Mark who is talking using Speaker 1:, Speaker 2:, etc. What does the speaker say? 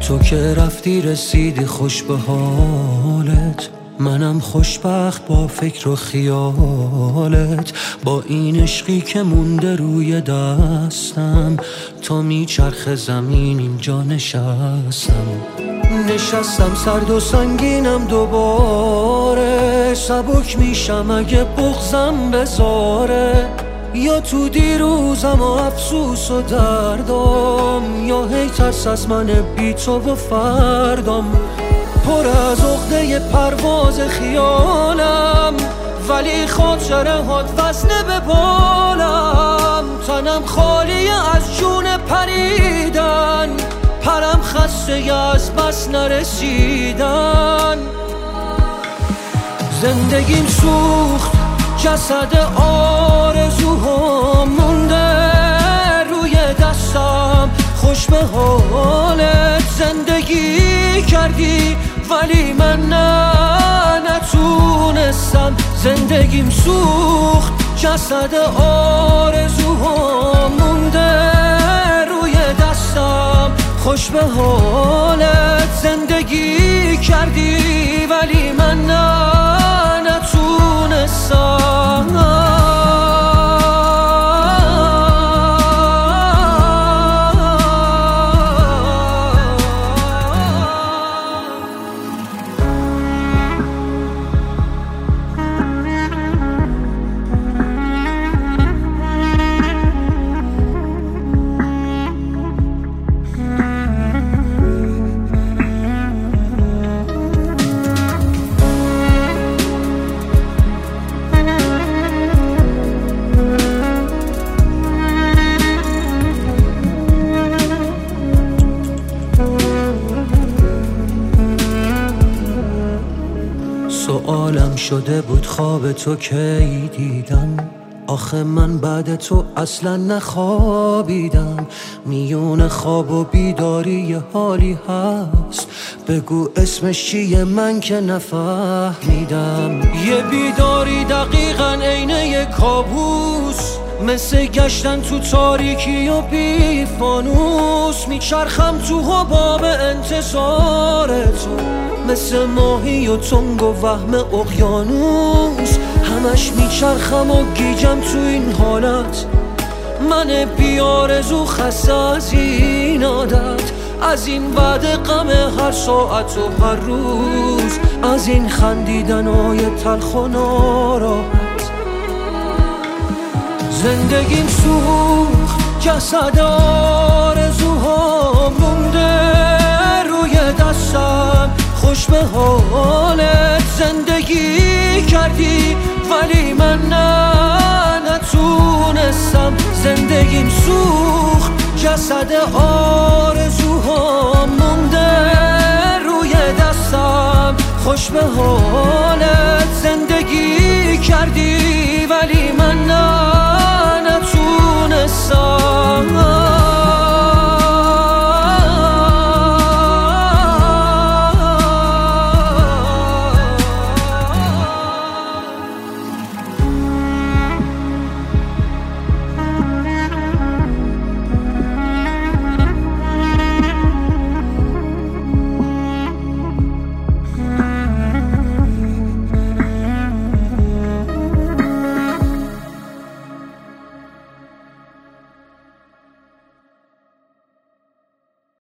Speaker 1: تو که رفتی رسیدی خوش به حالت، منم خوشبخت با فکر و خیالت. با این عشقی که مونده روی دستم، تا میچرخ زمین اینجا نشستم. سرد و سنگینم دوباره، سبک میشم اگه بغضم بذاره. یا تو دیروزم و افسوس و دردم، یا هی ترس از من بی تو و فردم. پر از عقده پرواز خیالم، ولی خاطره هات وزنه به بالم. تنم خالی از جون پریدن، پرم خسته از بس نرسیدن. زندگیم سوخت، جسد آرزوها مونده روی دستم. خوش به حالت زندگی کردی، ولی من نتونستم. زندگیم سوخت، جسد آرزوها مونده روی دستم. خوش به حالت زندگی کردی، ولی من نتونستم. سوالم شده بود خواب تو کی دیدم، آخه من بعد تو اصلا نخوابیدم. میون خواب و بیداری یه حالی هست، بگو اسمش چیه من که نفهمیدم. یه بیداری دقیقاً عین یه کابوس، مثل گشتن تو تاریکی و بی فانوس. میچرخم تو حباب انتظار تو، مثل ماهی و تنگ و وهم اقیانوس. همش میچرخم و گیجم تو این حالت، من بیارزو خسته از این عادت. از این وعده غم هر ساعت و هر روز، از این خندیدنای تلخ و ناراحت. زندگیم سوخت، جسد آرزوها مونده روی دستم. خوش به حالت زندگی کردی، ولی من نتونستم. زندگیم سوخت، جسد آرزوها مونده روی دستم. خوش به حالت زندگی کردی، ولی من نتونستم.